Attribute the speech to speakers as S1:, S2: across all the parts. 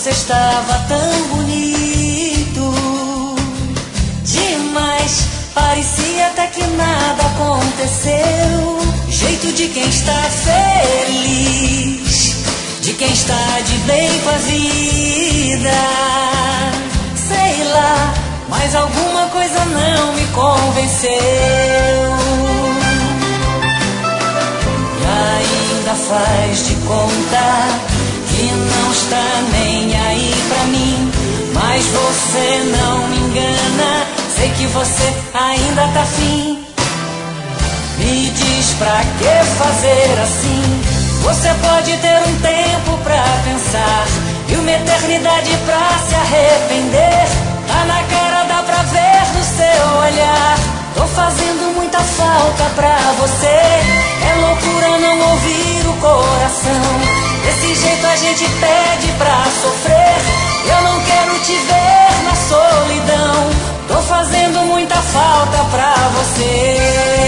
S1: Você estava tão bonito demais, parecia até que nada aconteceu. Jeito de quem está feliz, de quem está de bem com a vida. Sei lá, mas alguma coisa não me convenceu. E ainda faz de conta que não está nem aí pra mim. Mas você não me engana, sei que você ainda tá afim. Me diz pra que fazer assim? Você pode ter um tempo pra pensar e uma eternidade pra se arrepender. Tá na cara, dá pra ver no seu olhar. Tô fazendo muita falta pra você. É loucura não ouvir o coração. Desse jeito a gente pede pra sofrer. Eu não quero te ver na solidão. Tô fazendo muita falta pra você.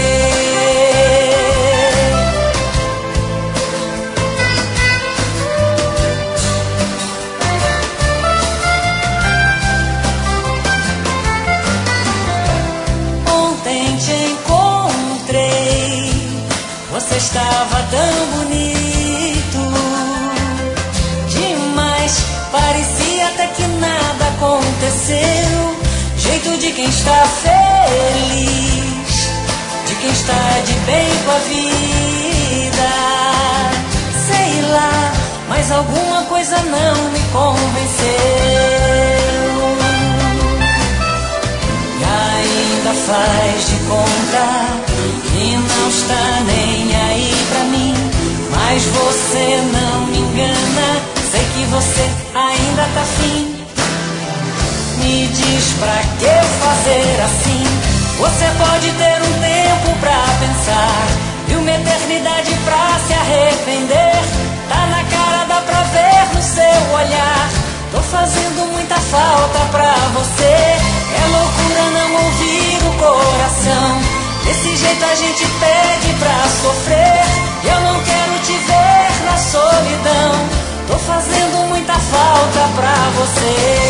S1: Ontem te encontrei, você estava tão bonito demais, parecia até que nada aconteceu. Jeito de quem está feliz, de quem está de bem com a vida. Sei lá, mas alguma coisa não me convenceu. E ainda faz de conta que não está nem aí pra mim. Mas você não me engana, sei que você ainda tá afim. Me diz pra que fazer assim? Você pode ter um tempo pra pensar e uma eternidade pra se arrepender. Tá na cara, dá pra ver no seu olhar. Tô fazendo muita falta pra você. É loucura não ouvir o coração. Desse jeito a gente pede pra sofrer. Eu não quero te ver na solidão. Tô fazendo muita falta pra você.